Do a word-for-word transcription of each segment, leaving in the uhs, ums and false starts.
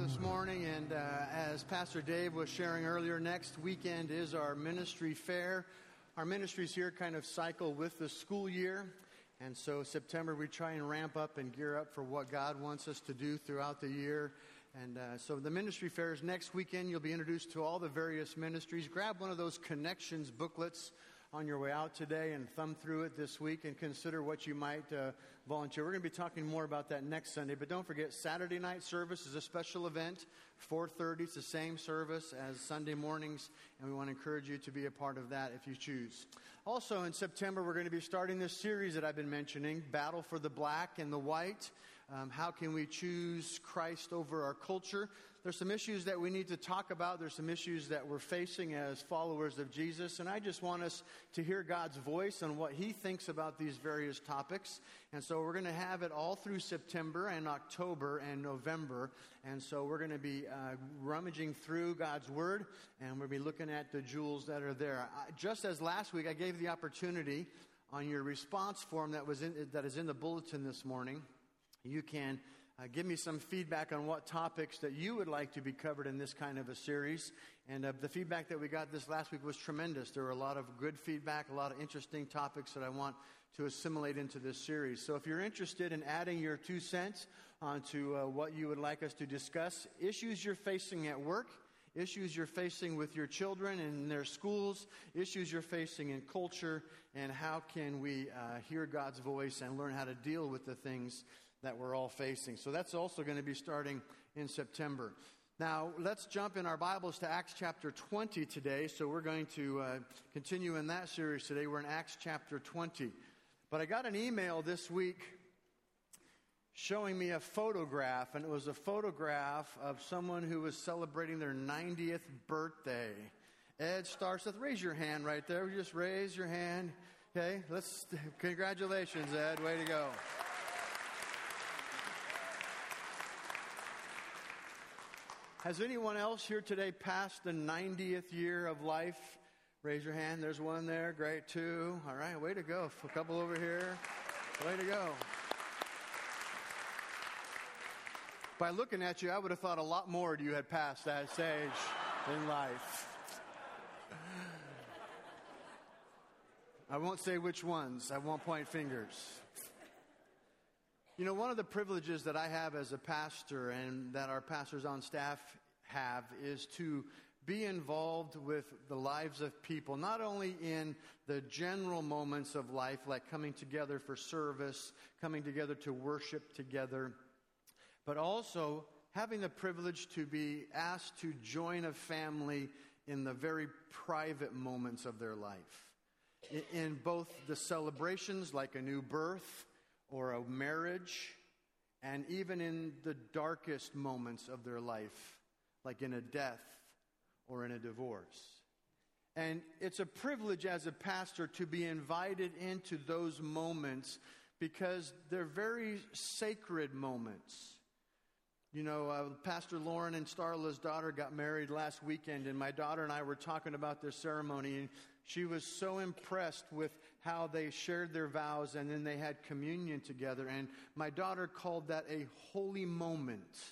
this morning, and uh, as Pastor Dave was sharing earlier, next weekend is our ministry fair. Our ministries here kind of cycle with the school year, and so September we try and ramp up and gear up for what God wants us to do throughout the year. And uh, so the ministry fair is next weekend. You'll be introduced to all the various ministries. Grab one of those connections booklets on your way out today and thumb through it this week and consider what you might uh, volunteer. We're going to be talking more about that next Sunday, but don't forget Saturday night service is a special event, four thirty. It's the same service as Sunday mornings, and we want to encourage you to be a part of that if you choose. Also in September, we're going to be starting this series that I've been mentioning, Battle for the Black and the White. Um, how can we choose Christ over our culture? There's some issues that we need to talk about. There's some issues that we're facing as followers of Jesus. And I just want us to hear God's voice on what He thinks about these various topics. And so we're going to have it all through September and October and November. And so we're going to be uh, rummaging through God's Word, and we'll be looking at the jewels that are there. I, just as last week, I gave the opportunity on your response form that was in, that is in the bulletin this morning. You can uh, give me some feedback on what topics that you would like to be covered in this kind of a series. And uh, the feedback that we got this last week was tremendous. There were a lot of good feedback, a lot of interesting topics that I want to assimilate into this series. So if you're interested in adding your two cents onto uh, what you would like us to discuss, issues you're facing at work, issues you're facing with your children in their schools, issues you're facing in culture, and how can we uh, hear God's voice and learn how to deal with the things that we're all facing. So that's also going to be starting in September. Now, let's jump in our Bibles to Acts chapter twenty today. So we're going to uh, continue in that series today. We're in Acts chapter twenty. But I got an email this week showing me a photograph, and it was a photograph of someone who was celebrating their ninetieth birthday. Ed Starseth, raise your hand right there. Just raise your hand. Okay, let's, congratulations, Ed. Way to go. Has anyone else here today passed the ninetieth year of life? Raise your hand. There's one there. Great. Two. All right. Way to go. A couple over here. Way to go. By looking at you, I would have thought a lot more of you had passed that stage in life. I won't say which ones. I won't point fingers. You know, one of the privileges that I have as a pastor and that our pastors on staff have is to be involved with the lives of people, not only in the general moments of life, like coming together for service, coming together to worship together, but also having the privilege to be asked to join a family in the very private moments of their life. In both the celebrations, like a new birth, or a marriage, and even in the darkest moments of their life, like in a death or in a divorce. And it's a privilege as a pastor to be invited into those moments because they're very sacred moments. You know, uh, Pastor Lauren and Starla's daughter got married last weekend, and my daughter and I were talking about their ceremony, and she was so impressed with how they shared their vows, and then they had communion together. And my daughter called that a holy moment.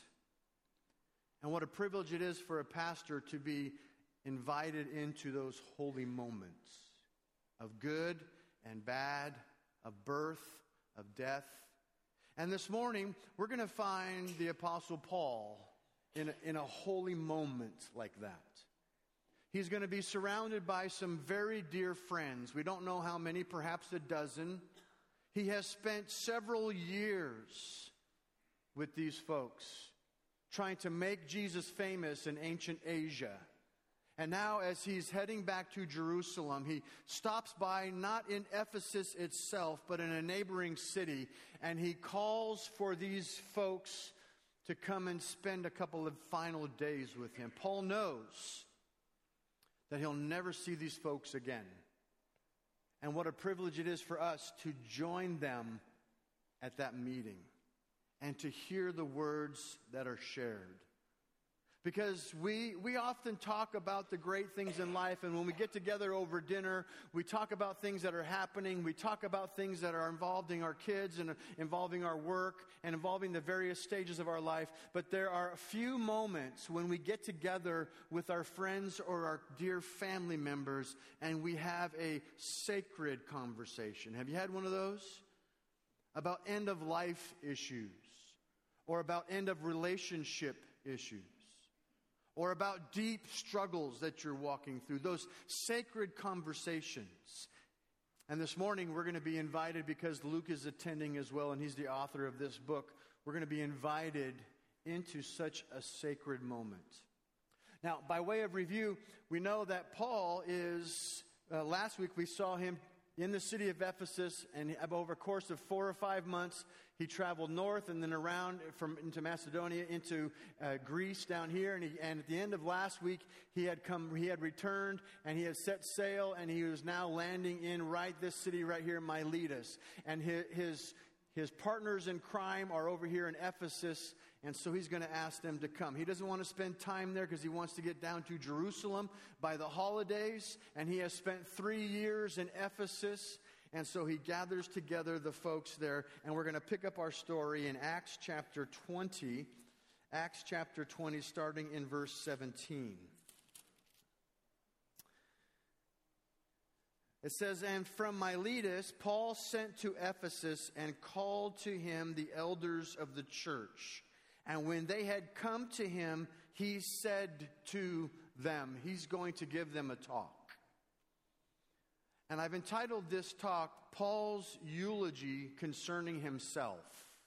And what a privilege it is for a pastor to be invited into those holy moments of good and bad, of birth, of death. And this morning, we're going to find the Apostle Paul in a, in a holy moment like that. He's going to be surrounded by some very dear friends. We don't know how many, perhaps a dozen. He has spent several years with these folks, trying to make Jesus famous in ancient Asia. And now as he's heading back to Jerusalem, he stops by not in Ephesus itself, but in a neighboring city. And he calls for these folks to come and spend a couple of final days with him. Paul knows that he'll never see these folks again. And what a privilege it is for us to join them at that meeting and to hear the words that are shared. Because we, we often talk about the great things in life, and when we get together over dinner, we talk about things that are happening. We talk about things that are involving our kids and involving our work and involving the various stages of our life. But there are a few moments when we get together with our friends or our dear family members and we have a sacred conversation. Have you had one of those? About end of life issues, or about end of relationship issues, or about deep struggles that you're walking through, those sacred conversations. And this morning we're going to be invited, because Luke is attending as well, and he's the author of this book. We're going to be invited into such a sacred moment. Now, by way of review, we know that Paul is, uh, last week we saw him in the city of Ephesus, and over a course of four or five months, he traveled north and then around from into Macedonia, into uh, Greece down here. And, he, and at the end of last week, he had come, he had returned, and he had set sail, and he was now landing in right this city right here, Miletus. And his his, his partners in crime are over here in Ephesus, and so he's going to ask them to come. He doesn't want to spend time there because he wants to get down to Jerusalem by the holidays, and he has spent three years in Ephesus. And so he gathers together the folks there, and we're going to pick up our story in Acts chapter twenty. Acts chapter twenty, starting in verse seventeen. It says, "And from Miletus, Paul sent to Ephesus and called to him the elders of the church. And when they had come to him, he said to them," he's going to give them a talk. And I've entitled this talk, "Paul's Eulogy Concerning Himself."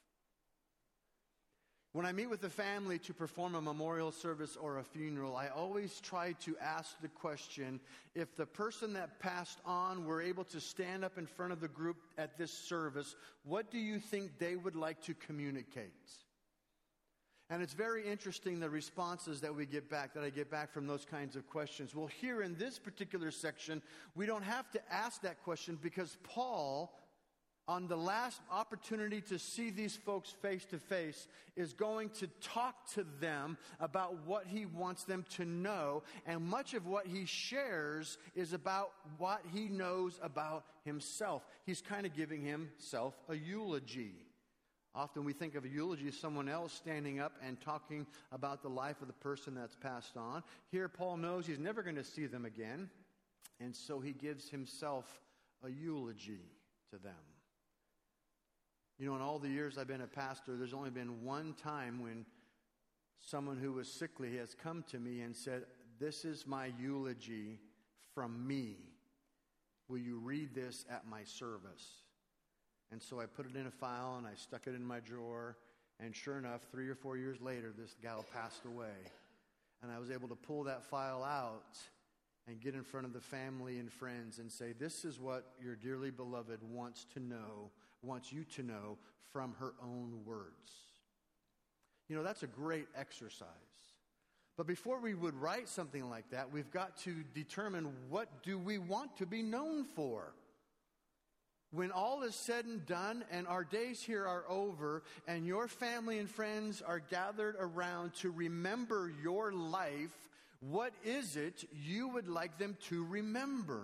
When I meet with the family to perform a memorial service or a funeral, I always try to ask the question, if the person that passed on were able to stand up in front of the group at this service, what do you think they would like to communicate? And it's very interesting, the responses that we get back, that I get back from those kinds of questions. Well, here in this particular section, we don't have to ask that question, because Paul, on the last opportunity to see these folks face to face, is going to talk to them about what he wants them to know. And much of what he shares is about what he knows about himself. He's kind of giving himself a eulogy. Often we think of a eulogy as someone else standing up and talking about the life of the person that's passed on. Here, Paul knows he's never going to see them again, and so he gives himself a eulogy to them. You know, in all the years I've been a pastor, there's only been one time when someone who was sickly has come to me and said, "This is my eulogy from me. Will you read this at my service?" And so I put it in a file and I stuck it in my drawer. And sure enough, three or four years later, this gal passed away. And I was able to pull that file out and get in front of the family and friends and say, "This is what your dearly beloved wants to know, wants you to know from her own words." You know, that's a great exercise. But before we would write something like that, we've got to determine, what do we want to be known for? When all is said and done and our days here are over and your family and friends are gathered around to remember your life, what is it you would like them to remember?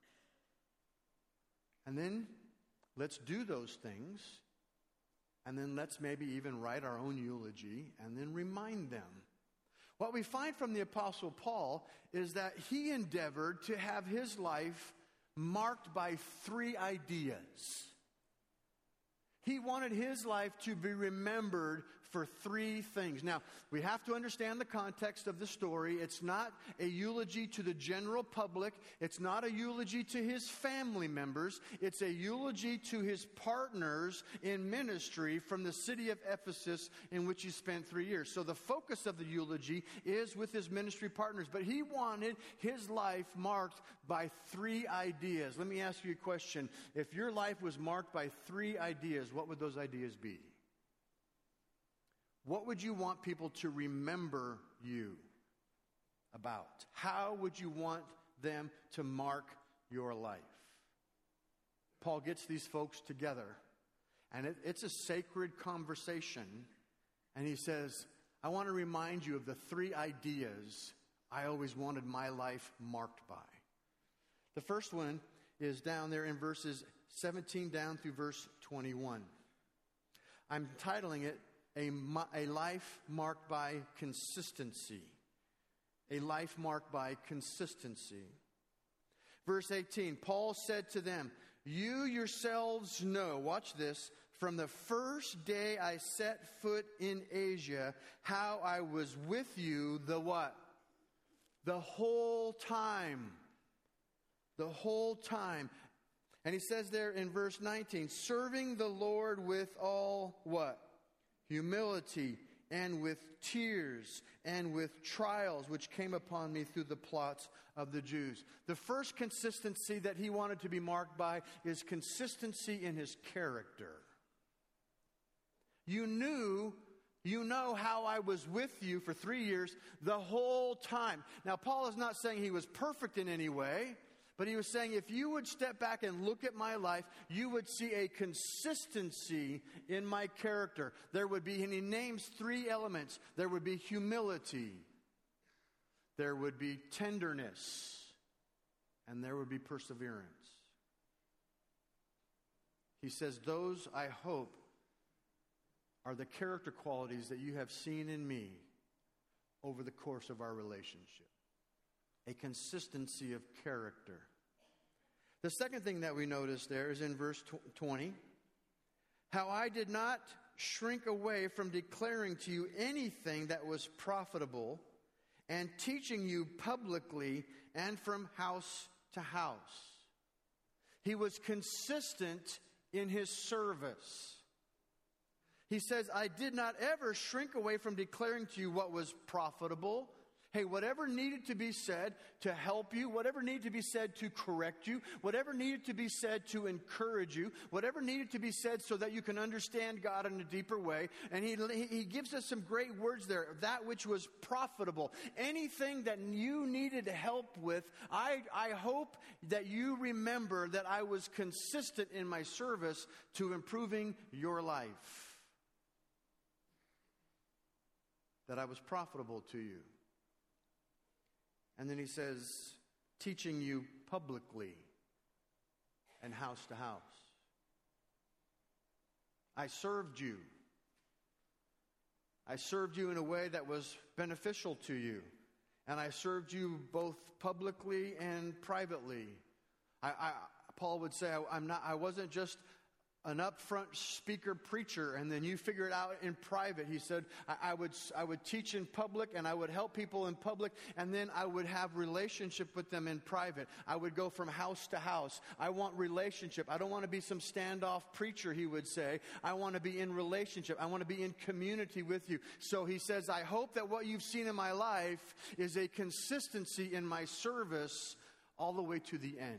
And then let's do those things. And then let's maybe even write our own eulogy and then remind them. What we find from the Apostle Paul is that he endeavored to have his life marked by three ideas. He wanted his life to be remembered for three things. Now, we have to understand the context of the story. It's not a eulogy to the general public. It's not a eulogy to his family members. It's a eulogy to his partners in ministry from the city of Ephesus, in which he spent three years. So the focus of the eulogy is with his ministry partners. But he wanted his life marked by three ideas. Let me ask you a question. If your life was marked by three ideas, what would those ideas be? What would you want people to remember you about? How would you want them to mark your life? Paul gets these folks together, and it, it's a sacred conversation, and he says, I want to remind you of the three ideas I always wanted my life marked by. The first one is down there in verses seventeen down through verse twenty-one. I'm titling it, A, a Life Marked by Consistency. A life marked by consistency. Verse eighteen, Paul said to them, you yourselves know, watch this, from the first day I set foot in Asia, how I was with you, the what? The whole time. The whole time. And he says there in verse nineteen, serving the Lord with all what? Humility and with tears and with trials which came upon me through the plots of the Jews. The first consistency that he wanted to be marked by is consistency in his character. You knew, you know how I was with you for three years the whole time. Now, Paul is not saying he was perfect in any way, but he was saying if you would step back and look at my life, you would see a consistency in my character. There would be, and he names three elements. There would be humility, there would be tenderness, and there would be perseverance. He says, those, I hope, are the character qualities that you have seen in me over the course of our relationship. A consistency of character. The second thing that we notice there is in verse twenty. How I did not shrink away from declaring to you anything that was profitable and teaching you publicly and from house to house. He was consistent in his service. He says, I did not ever shrink away from declaring to you what was profitable. Hey, whatever needed to be said to help you, whatever needed to be said to correct you, whatever needed to be said to encourage you, whatever needed to be said so that you can understand God in a deeper way. And he, he gives us some great words there. That which was profitable. Anything that you needed help with, I, I hope that you remember that I was consistent in my service to improving your life. That I was profitable to you. And then he says, teaching you publicly and house to house. I served you. I served you in a way that was beneficial to you. And I served you both publicly and privately. I, I, Paul would say, I, I'm not, I wasn't just an upfront speaker preacher, and then you figure it out in private. He said, I, I would I would teach in public, and I would help people in public, and then I would have relationship with them in private. I would go from house to house. I want relationship. I don't want to be some standoff preacher, he would say. I want to be in relationship. I want to be in community with you. So he says, I hope that what you've seen in my life is a consistency in my service all the way to the end.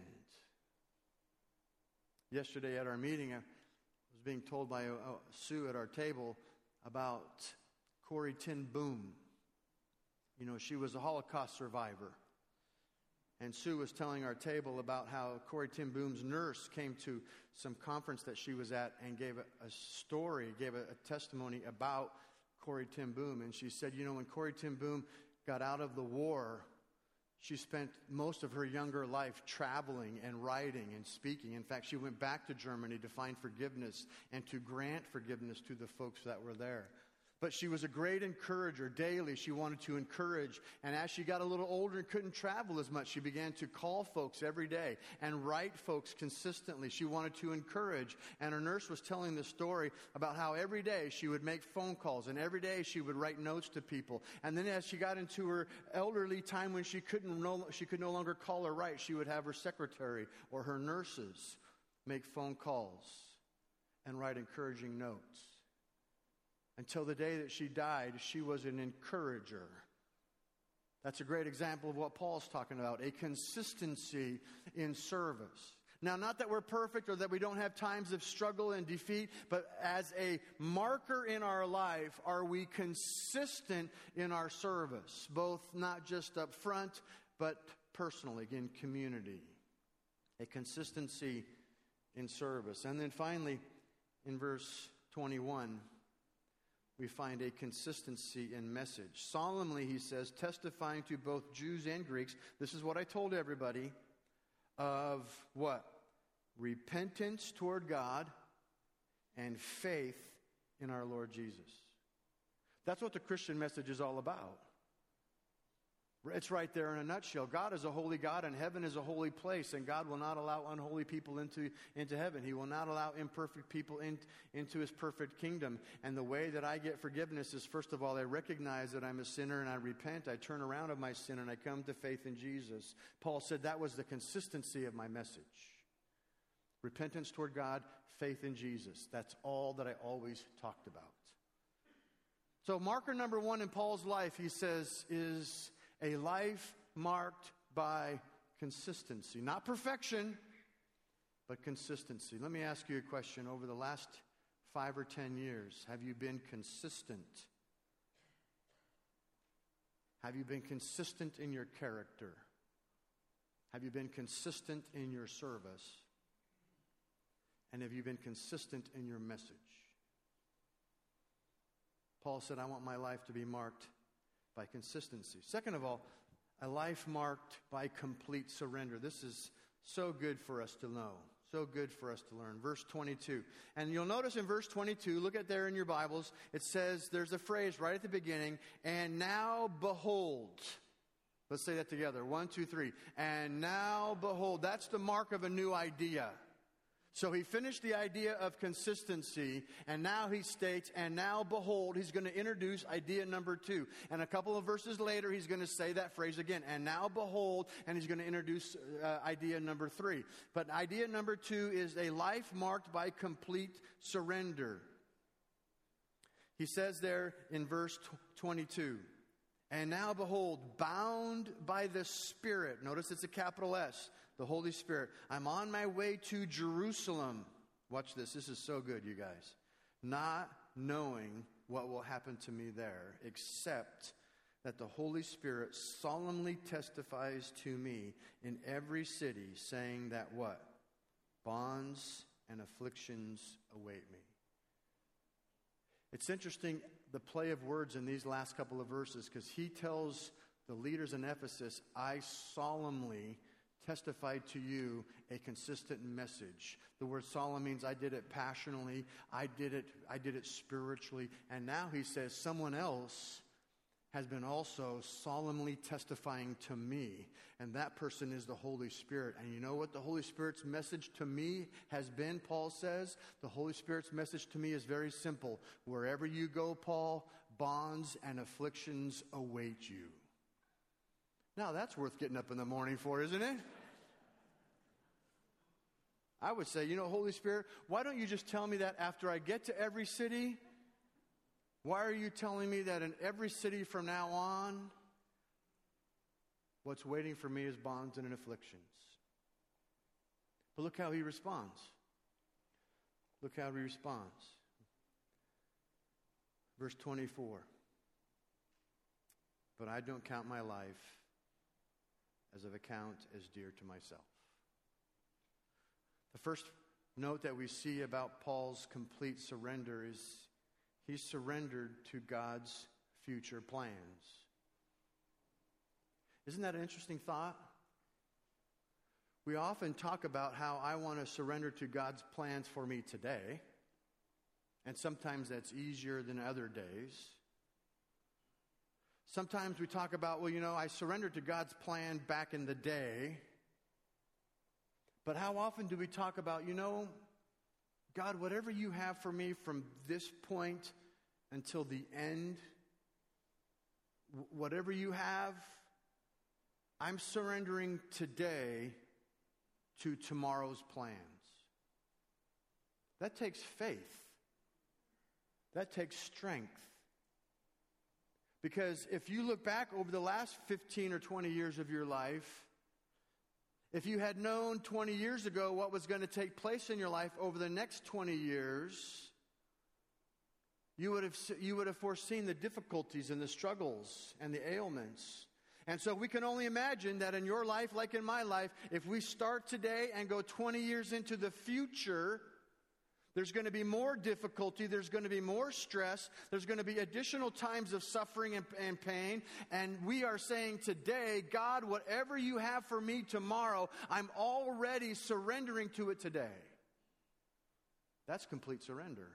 Yesterday at our meeting, I was being told by uh, Sue at our table about Corrie ten Boom. You know, she was a Holocaust survivor. And Sue was telling our table about how Corrie ten Boom's nurse came to some conference that she was at and gave a, a story, gave a, a testimony about Corrie ten Boom. And she said, you know, when Corrie ten Boom got out of the war, she spent most of her younger life traveling and writing and speaking. In fact, she went back to Germany to find forgiveness and to grant forgiveness to the folks that were there. But she was a great encourager. Daily, she wanted to encourage. And as she got a little older and couldn't travel as much, she began to call folks every day and write folks consistently. She wanted to encourage. And her nurse was telling the story about how every day she would make phone calls, and every day she would write notes to people. And then as she got into her elderly time when she couldn't no, she could no longer call or write, she would have her secretary or her nurses make phone calls and write encouraging notes. Until the day that she died, she was an encourager. That's a great example of what Paul's talking about, a consistency in service. Now, not that we're perfect or that we don't have times of struggle and defeat, but as a marker in our life, are we consistent in our service, both not just up front, but personally, in community. A consistency in service. And then finally, in verse twenty-one, we find a consistency in message. Solemnly, he says, testifying to both Jews and Greeks, this is what I told everybody, of what? Repentance toward God and faith in our Lord Jesus. That's what the Christian message is all about. It's right there in a nutshell. God is a holy God, and heaven is a holy place, and God will not allow unholy people into, into heaven. He will not allow imperfect people in, into his perfect kingdom. And the way that I get forgiveness is, first of all, I recognize that I'm a sinner, and I repent. I turn around of my sin, and I come to faith in Jesus. Paul said that was the consistency of my message. Repentance toward God, faith in Jesus. That's all that I always talked about. So marker number one in Paul's life, he says, is a life marked by consistency. Not perfection, but consistency. Let me ask you a question. Over the last five or ten years, have you been consistent? Have you been consistent in your character? Have you been consistent in your service? And have you been consistent in your message? Paul said, I want my life to be marked by consistency. Second of all, a life marked by complete surrender. This is so good for us to know. So good for us to learn. Verse twenty-two. And you'll notice in verse twenty-two, look at there in your Bibles, it says, there's a phrase right at the beginning, and now behold. Let's say that together. One, two, three. And now behold. That's the mark of a new idea. So he finished the idea of consistency, and now he states, and now behold, he's going to introduce idea number two. And a couple of verses later, he's going to say that phrase again, and now behold, and he's going to introduce uh, idea number three. But idea number two is a life marked by complete surrender. He says there in verse twenty-two, and now behold, bound by the Spirit. Notice it's a capital S. The Holy Spirit. I'm on my way to Jerusalem. Watch this. This is so good, you guys. Not knowing what will happen to me there, except that the Holy Spirit solemnly testifies to me in every city, saying that what? Bonds and afflictions await me. It's interesting, the play of words in these last couple of verses, because he tells the leaders in Ephesus, I solemnly testified to you a consistent message. The word solemn means I did it passionately, I did it, I did it spiritually, and now he says someone else has been also solemnly testifying to me, and that person is the Holy Spirit. And you know what the Holy Spirit's message to me has been, Paul says? The Holy Spirit's message to me is very simple. Wherever you go, Paul, bonds and afflictions await you. Now that's worth getting up in the morning for, isn't it? I would say, you know, Holy Spirit, why don't you just tell me that after I get to every city? Why are you telling me that in every city from now on, what's waiting for me is bonds and afflictions? But look how he responds. Look how he responds. Verse twenty-four. But I don't count my life as of account as dear to myself. The first note that we see about Paul's complete surrender is he surrendered to God's future plans. Isn't that an interesting thought? We often talk about how I want to surrender to God's plans for me today, and sometimes that's easier than other days. Sometimes we talk about, well, you know, I surrendered to God's plan back in the day. But how often do we talk about, you know, God, whatever you have for me from this point until the end, whatever you have, I'm surrendering today to tomorrow's plans. That takes faith. That takes strength. Because if you look back over the last fifteen or twenty years of your life, if you had known twenty years ago what was going to take place in your life over the next twenty years, you would have, you would have foreseen the difficulties and the struggles and the ailments. And so we can only imagine that in your life, like in my life, if we start today and go twenty years into the future, There's going to be more difficulty. There's going to be more stress. There's going to be additional times of suffering and, and pain. And we are saying today, God, whatever you have for me tomorrow, I'm already surrendering to it today. That's complete surrender.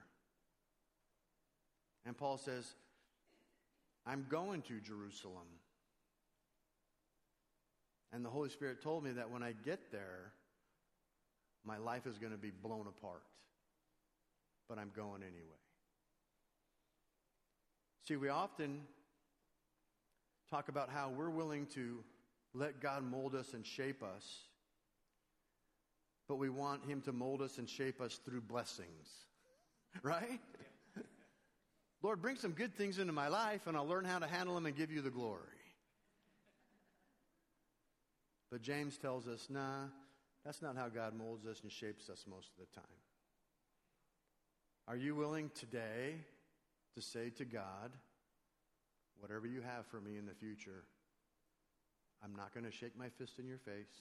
And Paul says, I'm going to Jerusalem. And the Holy Spirit told me that when I get there, my life is going to be blown apart. But I'm going anyway. See, we often talk about how we're willing to let God mold us and shape us, but we want Him to mold us and shape us through blessings, right? Lord, bring some good things into my life, and I'll learn how to handle them and give you the glory. But James tells us, nah, that's not how God molds us and shapes us most of the time. Are you willing today to say to God, whatever you have for me in the future, I'm not going to shake my fist in your face.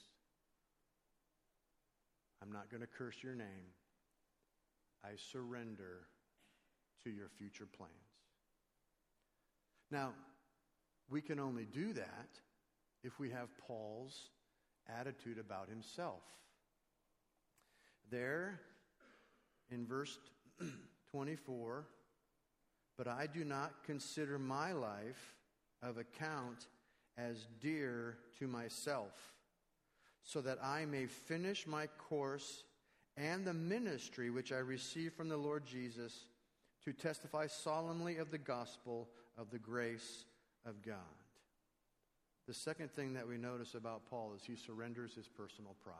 I'm not going to curse your name. I surrender to your future plans. Now, we can only do that if we have Paul's attitude about himself. There, in verse twenty-four, but I do not consider my life of account as dear to myself, so that I may finish my course and the ministry which I received from the Lord Jesus, to testify solemnly of the gospel of the grace of God. The second thing that we notice about Paul is he surrenders his personal pride.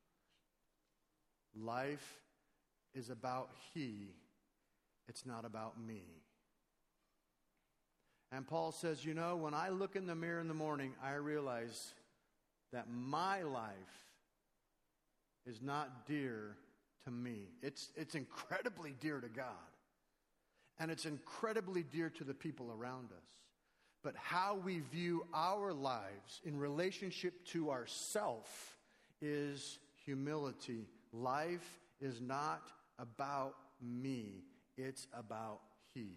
Life is about he, it's not about me. And Paul says, you know, when I look in the mirror in the morning, I realize that my life is not dear to me. It's, it's incredibly dear to God. And it's incredibly dear to the people around us. But how we view our lives in relationship to ourself is humility. Life is not about me. It's about he.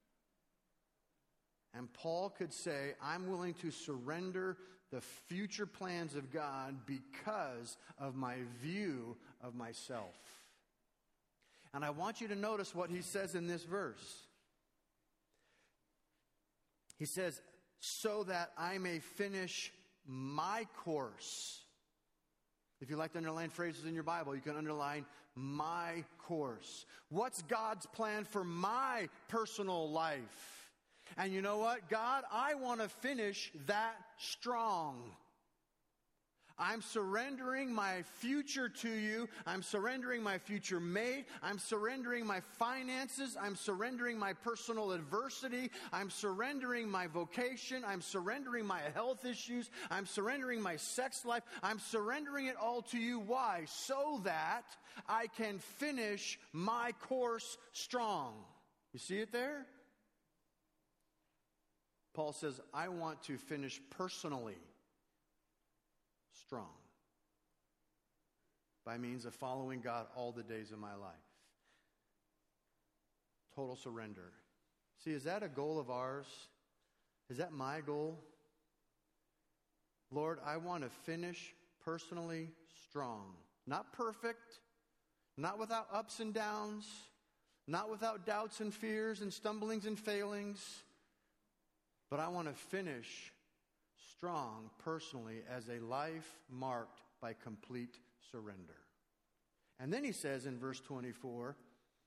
And Paul could say, I'm willing to surrender the future plans of God because of my view of myself. And I want you to notice what he says in this verse. He says, so that I may finish my course. If you like to underline phrases in your Bible, you can underline my course. What's God's plan for my personal life? And you know what? God, I want to finish that strong. I'm surrendering my future to you. I'm surrendering my future mate. I'm surrendering my finances. I'm surrendering my personal adversity. I'm surrendering my vocation. I'm surrendering my health issues. I'm surrendering my sex life. I'm surrendering it all to you. Why? So that I can finish my course strong. You see it there? Paul says, I want to finish personally strong by means of following God all the days of my life. Total surrender. See, is that a goal of ours? Is that my goal? Lord, I want to finish personally strong. Not perfect, not without ups and downs, not without doubts and fears and stumblings and failings, but I want to finish strong personally as a life marked by complete surrender. And then he says in verse twenty-four,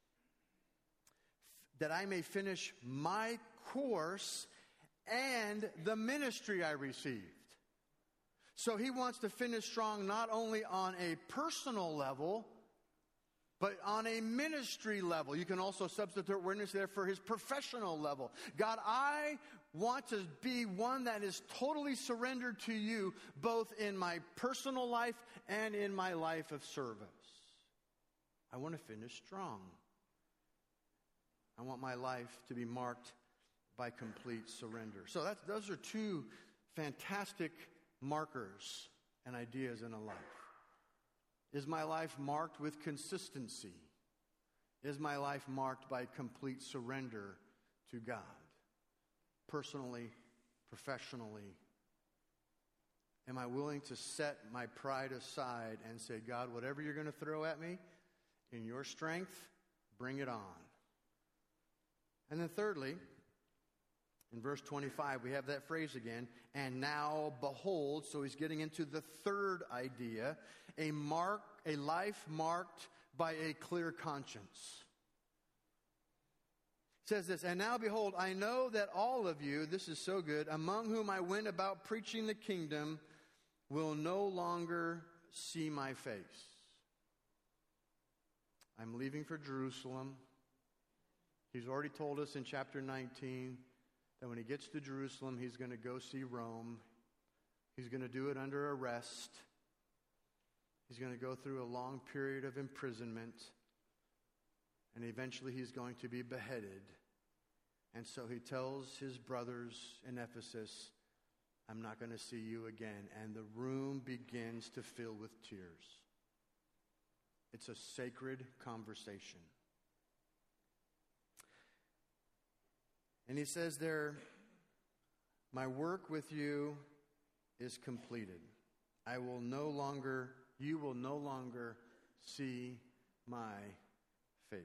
that I may finish my course and the ministry I received. So he wants to finish strong not only on a personal level, but on a ministry level. You can also substitute witness there for his professional level. God, I want to be one that is totally surrendered to you, both in my personal life and in my life of service. I want to finish strong. I want my life to be marked by complete surrender. So that's, those are two fantastic markers and ideas in a life. Is my life marked with consistency? Is my life marked by complete surrender to God? Personally, professionally. Am I willing to set my pride aside and say, God, whatever you're going to throw at me, in your strength, bring it on. And then thirdly, in verse twenty-five, we have that phrase again, and now behold, so he's getting into the third idea, a mark, a life marked by a clear conscience. It says this, and now behold, I know that all of you, this is so good, among whom I went about preaching the kingdom, will no longer see my face. I'm leaving for Jerusalem. He's already told us in chapter nineteen that when he gets to Jerusalem, he's going to go see Rome. He's going to do it under arrest. He's going to go through a long period of imprisonment. And eventually he's going to be beheaded. And so he tells his brothers in Ephesus, I'm not going to see you again. And the room begins to fill with tears. It's a sacred conversation. And he says there, my work with you is completed. I will no longer, you will no longer see my face.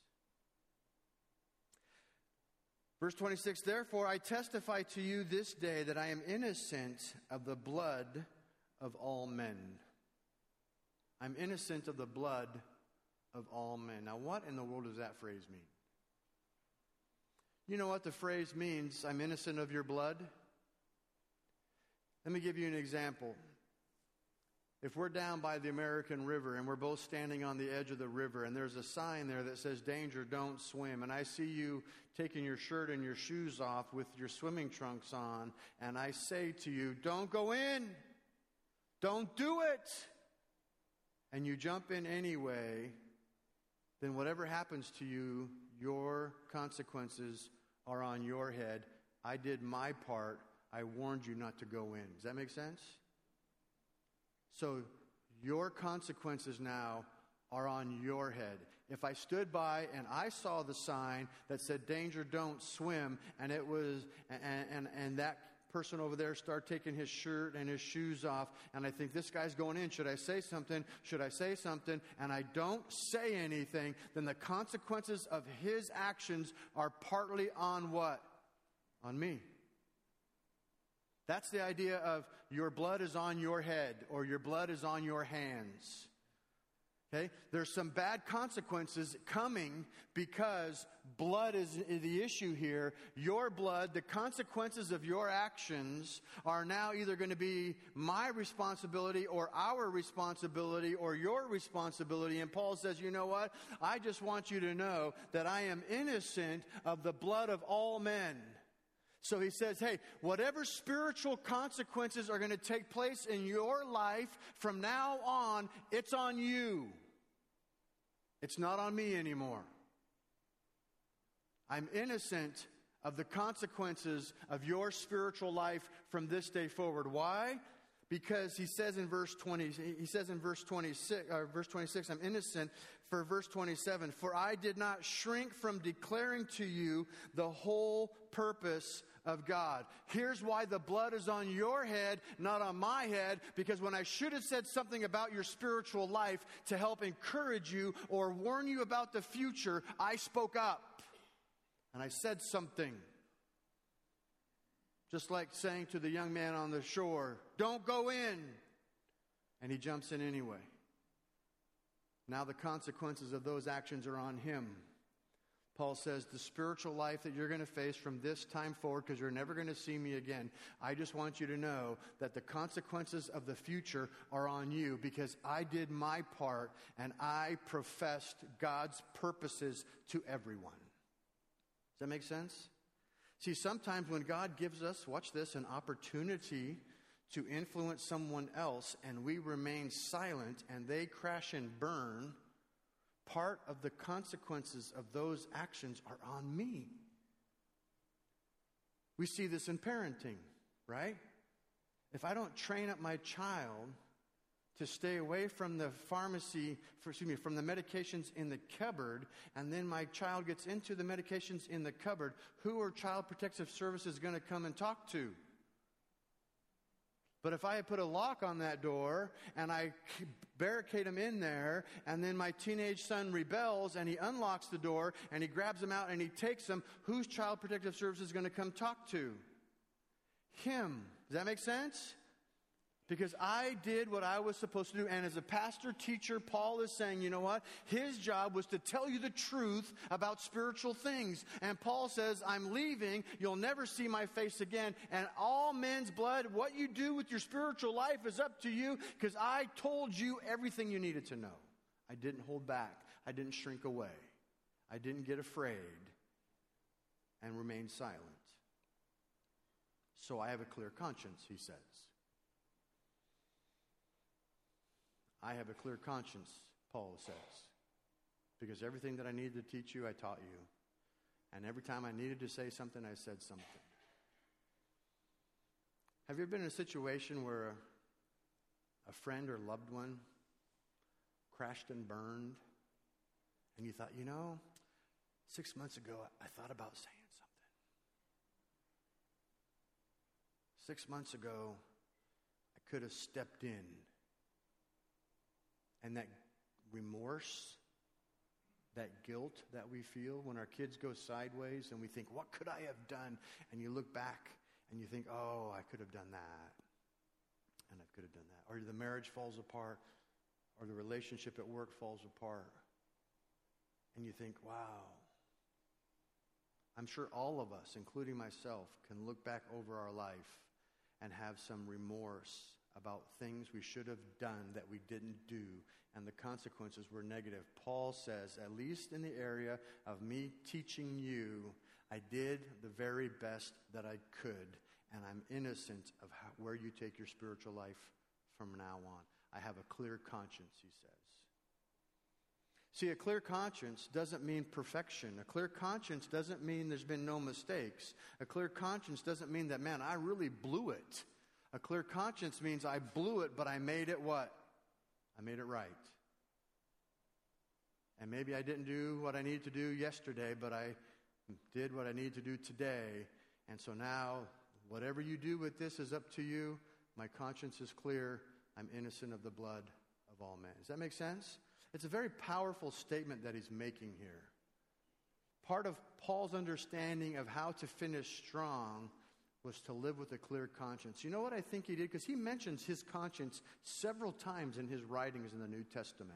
Verse twenty-six, therefore I testify to you this day that I am innocent of the blood of all men. I'm innocent of the blood of all men. Now, what in the world does that phrase mean? You know what the phrase means, I'm innocent of your blood? Let me give you an example. If we're down by the American River and we're both standing on the edge of the river and there's a sign there that says, danger, don't swim, and I see you taking your shirt and your shoes off with your swimming trunks on, and I say to you, don't go in, don't do it, and you jump in anyway, then whatever happens to you, your consequences are on your head. I did my part. I warned you not to go in. Does that make sense? So your consequences now are on your head. If I stood by and I saw the sign that said, danger, don't swim, and it was, and, and, and that person over there start taking his shirt and his shoes off, and I think this guy's going in, should I say something? Should I say something? And I don't say anything, then the consequences of his actions are partly on what? On me. That's the idea of your blood is on your head or your blood is on your hands. Okay? There's some bad consequences coming because blood is the issue here. Your blood, the consequences of your actions are now either going to be my responsibility or our responsibility or your responsibility. And Paul says, you know what? I just want you to know that I am innocent of the blood of all men. So he says, hey, whatever spiritual consequences are going to take place in your life from now on, it's on you. It's not on me anymore. I'm innocent of the consequences of your spiritual life from this day forward. Why? Because he says in verse twenty, he says in verse twenty-six, or verse twenty-six, I'm innocent. For verse twenty-seven, for I did not shrink from declaring to you the whole purpose of God. Here's why the blood is on your head, not on my head, because when I should have said something about your spiritual life to help encourage you or warn you about the future, I spoke up and I said something. Just like saying to the young man on the shore, don't go in. And he jumps in anyway. Now the consequences of those actions are on him. Paul says, the spiritual life that you're going to face from this time forward, because you're never going to see me again, I just want you to know that the consequences of the future are on you, because I did my part and I professed God's purposes to everyone. Does that make sense? See, sometimes when God gives us, watch this, an opportunity to influence someone else and we remain silent and they crash and burn, part of the consequences of those actions are on me. We see this in parenting, right? If I don't train up my child to stay away from the pharmacy, for, excuse me, from the medications in the cupboard, and then my child gets into the medications in the cupboard, who are Child Protective Services going to come and talk to? But if I put a lock on that door and I barricade him in there, and then my teenage son rebels and he unlocks the door and he grabs him out and he takes him, who's Child Protective Services going to come talk to? Him. Does that make sense? Because I did what I was supposed to do. And as a pastor, teacher, Paul is saying, you know what? His job was to tell you the truth about spiritual things. And Paul says, I'm leaving. You'll never see my face again. And all men's blood, what you do with your spiritual life is up to you, because I told you everything you needed to know. I didn't hold back. I didn't shrink away. I didn't get afraid and remain silent. So I have a clear conscience, he says. I have a clear conscience, Paul says, because everything that I needed to teach you, I taught you. And every time I needed to say something, I said something. Have you ever been in a situation where a, a friend or loved one crashed and burned, and you thought, you know, six months ago, I thought about saying something. Six months ago, I could have stepped in. And that remorse, that guilt that we feel when our kids go sideways and we think, what could I have done? And you look back and you think, oh, I could have done that. And I could have done that. Or the marriage falls apart, or the relationship at work falls apart. And you think, wow. I'm sure all of us, including myself, can look back over our life and have some remorse about things we should have done that we didn't do, and the consequences were negative. Paul says, at least in the area of me teaching you, I did the very best that I could, and I'm innocent of how, where you take your spiritual life from now on. I have a clear conscience, he says. See, a clear conscience doesn't mean perfection. A clear conscience doesn't mean there's been no mistakes. A clear conscience doesn't mean that, man, I really blew it. A clear conscience means I blew it, but I made it what? I made it right. And maybe I didn't do what I needed to do yesterday, but I did what I need to do today. And so now, whatever you do with this is up to you. My conscience is clear. I'm innocent of the blood of all men. Does that make sense? It's a very powerful statement that he's making here. Part of Paul's understanding of how to finish strong was to live with a clear conscience. You know what I think he did? Because he mentions his conscience several times in his writings in the New Testament.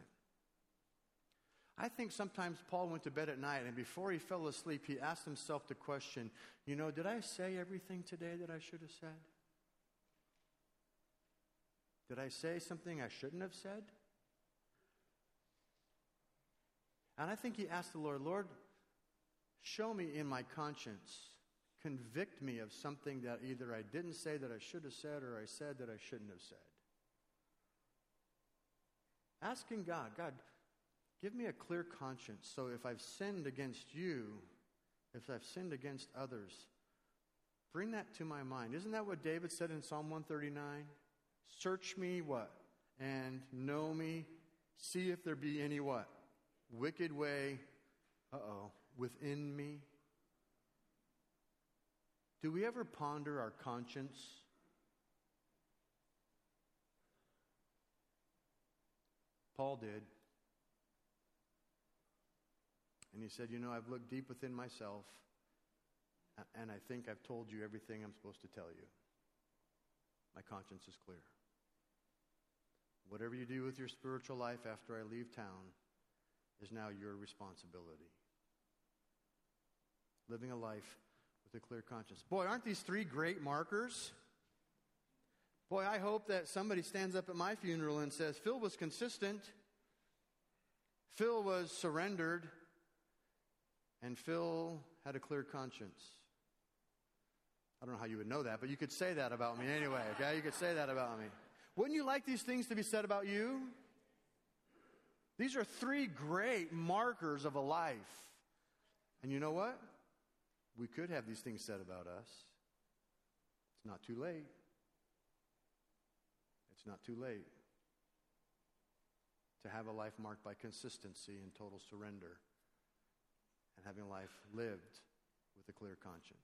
I think sometimes Paul went to bed at night, and before he fell asleep, he asked himself the question, you know, did I say everything today that I should have said? Did I say something I shouldn't have said? And I think he asked the Lord, Lord, show me in my conscience, convict me of something that either I didn't say that I should have said, or I said that I shouldn't have said. Asking God, God, give me a clear conscience, so if I've sinned against you, if I've sinned against others, bring that to my mind. Isn't that what David said in Psalm one thirty-nine? Search me, what? And know me. See if there be any what? Wicked way, uh-oh, within me. Do we ever ponder our conscience? Paul did. And he said, you know, I've looked deep within myself, and I think I've told you everything I'm supposed to tell you. My conscience is clear. Whatever you do with your spiritual life after I leave town is now your responsibility. Living a life with a clear conscience. Boy, aren't these three great markers? Boy, I hope that somebody stands up at my funeral and says, Phil was consistent, Phil was surrendered, and Phil had a clear conscience. I don't know how you would know that, but you could say that about me anyway, okay? You could say that about me. Wouldn't you like these things to be said about you? These are three great markers of a life. And you know what? We could have these things said about us. It's not too late. It's not too late. to have a life marked by consistency and total surrender, and having a life lived with a clear conscience.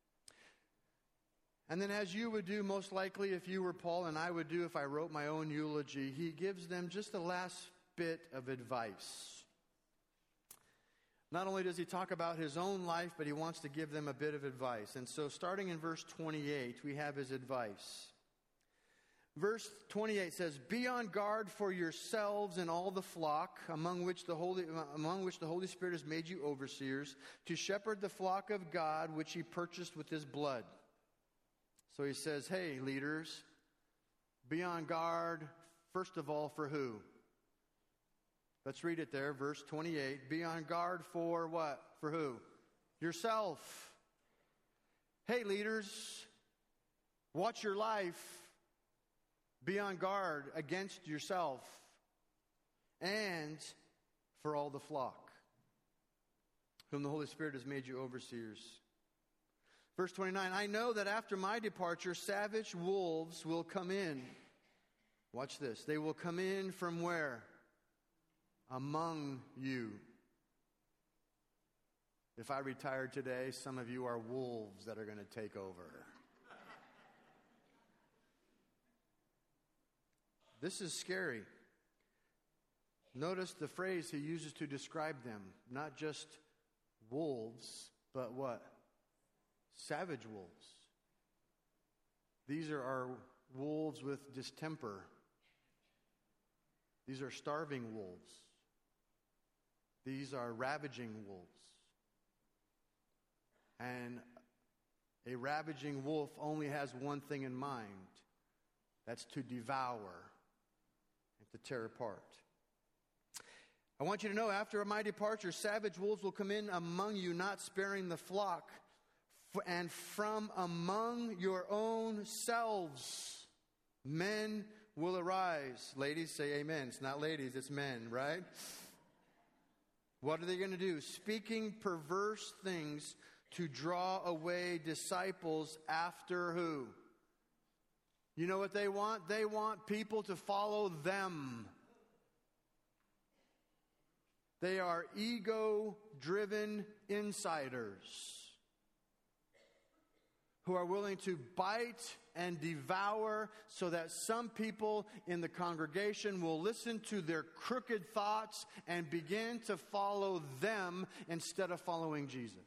And then, as you would do most likely if you were Paul, and I would do if I wrote my own eulogy, he gives them just the last bit of advice. Not only does he talk about his own life, but he wants to give them a bit of advice. And so starting in verse twenty-eight, we have his advice. Verse twenty-eight says, "Be on guard for yourselves and all the flock, among which the Holy among which the Holy Spirit has made you overseers, to shepherd the flock of God, which he purchased with his blood." So he says, hey, leaders, be on guard, first of all, for who? Let's read it there, verse twenty-eight. Be on guard for what? For who? Yourself. Hey, leaders, watch your life. Be on guard against yourself and for all the flock, whom the Holy Spirit has made you overseers. Verse twenty-nine, "I know that after my departure, savage wolves will come in." Watch this. They will come in from where? Among you. If I retired today, some of you are wolves that are going to take over. This is scary. Notice the phrase he uses to describe them. Not just wolves, but what? Savage wolves. These are our wolves with distemper. These are starving wolves. These are ravaging wolves. And a ravaging wolf only has one thing in mind. That's to devour and to tear apart. I want you to know, after my departure, savage wolves will come in among you, not sparing the flock. And from among your own selves, men will arise. Ladies, say amen. It's not ladies, it's men, right? What are they going to do? Speaking perverse things to draw away disciples after who? You know what they want? They want people to follow them. They are ego-driven insiders who are willing to bite and devour so that some people in the congregation will listen to their crooked thoughts and begin to follow them instead of following Jesus.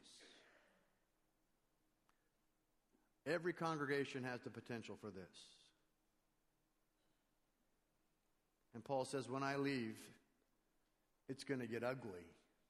Every congregation has the potential for this. And Paul says, when I leave, it's going to get ugly.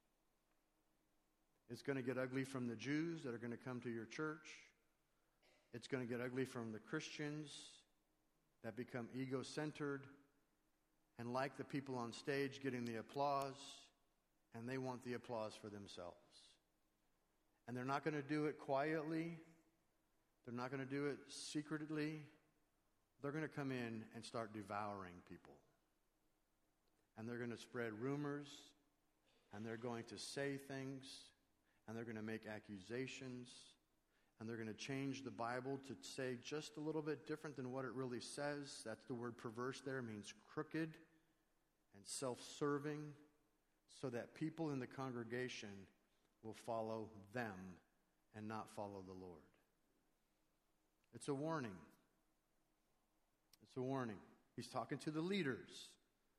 It's going to get ugly from the Jews that are going to come to your church. It's going to get ugly from the Christians that become ego-centered and like the people on stage getting the applause, and they want the applause for themselves. And they're not going to do it quietly. They're not going to do it secretly. They're going to come in and start devouring people. And they're going to spread rumors, and they're going to say things, and they're going to make accusations, and they're going to change the Bible to say just a little bit different than what it really says. That's the word perverse there. It means crooked and self-serving, so that people in the congregation will follow them and not follow the Lord. It's a warning. It's a warning. He's talking to the leaders.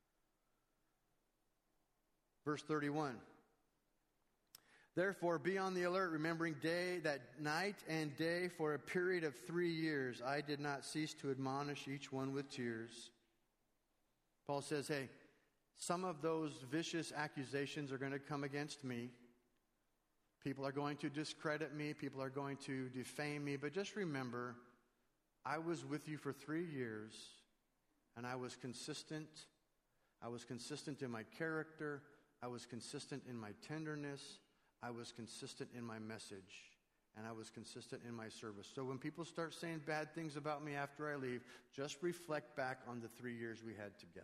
Verse thirty-one. Therefore, be on the alert, remembering day that night and day for a period of three years, I did not cease to admonish each one with tears. Paul says, hey, some of those vicious accusations are going to come against me. People are going to discredit me. People are going to defame me. But just remember, I was with you for three years, and I was consistent. I was consistent in my character. I was consistent in my tenderness. I was consistent in my message, and I was consistent in my service. So when people start saying bad things about me after I leave, just reflect back on the three years we had together.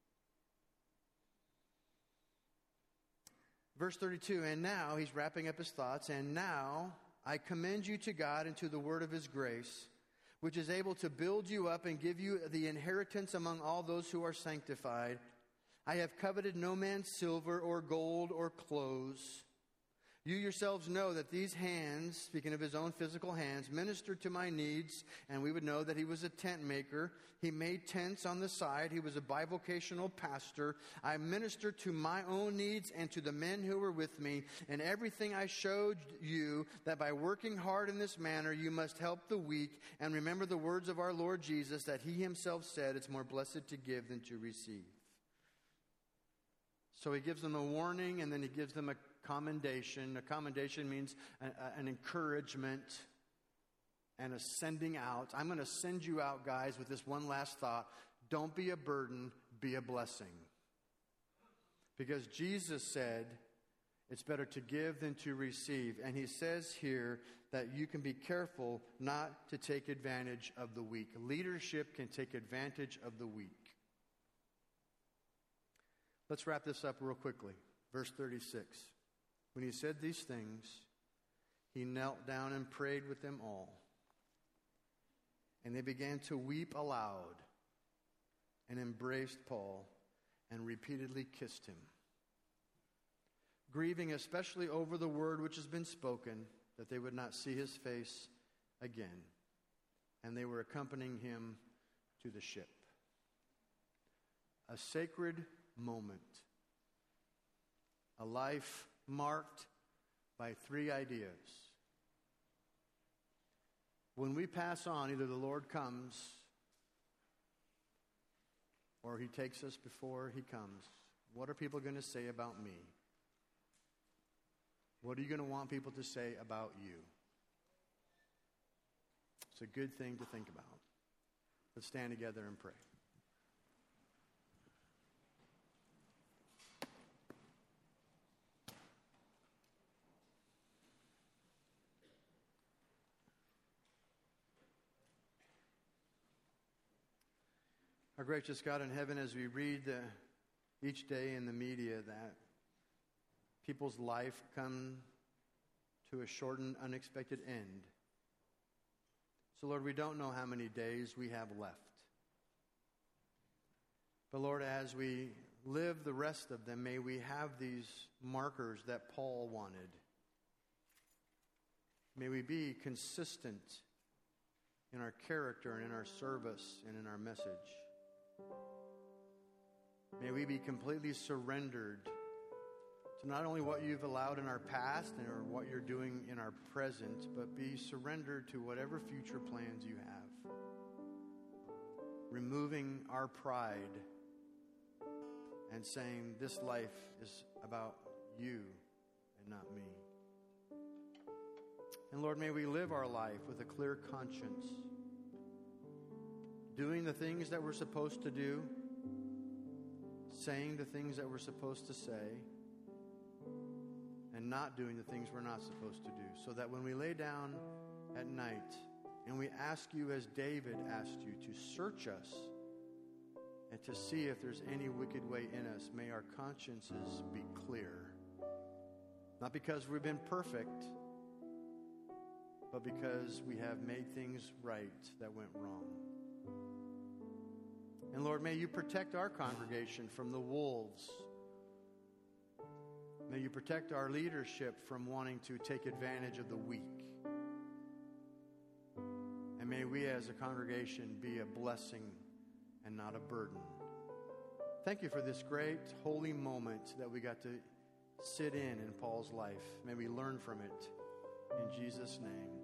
Verse thirty-two, and now, he's wrapping up his thoughts, and now I commend you to God and to the word of his grace, which is able to build you up and give you the inheritance among all those who are sanctified. I have coveted no man's silver or gold or clothes. You yourselves know that these hands," speaking of his own physical hands, "ministered to my needs," and we would know that he was a tent maker. He made tents on the side. He was a bivocational pastor. "I ministered to my own needs and to the men who were with me. And everything I showed you, that by working hard in this manner, you must help the weak. And remember the words of our Lord Jesus, that he himself said, it's more blessed to give than to receive." So he gives them a warning, and then he gives them a commendation. A commendation means a, a, an encouragement and a sending out. I'm going to send you out, guys, with this one last thought. Don't be a burden, be a blessing. Because Jesus said it's better to give than to receive. And he says here that you can be careful not to take advantage of the weak. Leadership can take advantage of the weak. Let's wrap this up real quickly. Verse thirty-six. When he said these things, he knelt down and prayed with them all. And they began to weep aloud and embraced Paul and repeatedly kissed him, grieving especially over the word which has been spoken, that they would not see his face again. And they were accompanying him to the ship. A sacred moment. A life marked by three ideas. When we pass on, either the Lord comes or he takes us before he comes. What are people going to say about me? What are you going to want people to say about you? It's a good thing to think about. Let's stand together and pray. Our gracious God in heaven, as we read uh, each day in the media that people's life come to a shortened, unexpected end. So, Lord, we don't know how many days we have left. But, Lord, as we live the rest of them, may we have these markers that Paul wanted. May we be consistent in our character and in our service and in our message. May we be completely surrendered to not only what you've allowed in our past and or what you're doing in our present, but be surrendered to whatever future plans you have. Removing our pride and saying this life is about you and not me. And Lord, may we live our life with a clear conscience, doing the things that we're supposed to do, saying the things that we're supposed to say, and not doing the things we're not supposed to do, so that when we lay down at night and we ask you, as David asked you, to search us and to see if there's any wicked way in us, may our consciences be clear. Not because we've been perfect, but because we have made things right that went wrong. And Lord, may you protect our congregation from the wolves. May you protect our leadership from wanting to take advantage of the weak. And may we as a congregation be a blessing and not a burden. Thank you for this great holy moment that we got to sit in in Paul's life. May we learn from it. In Jesus' name.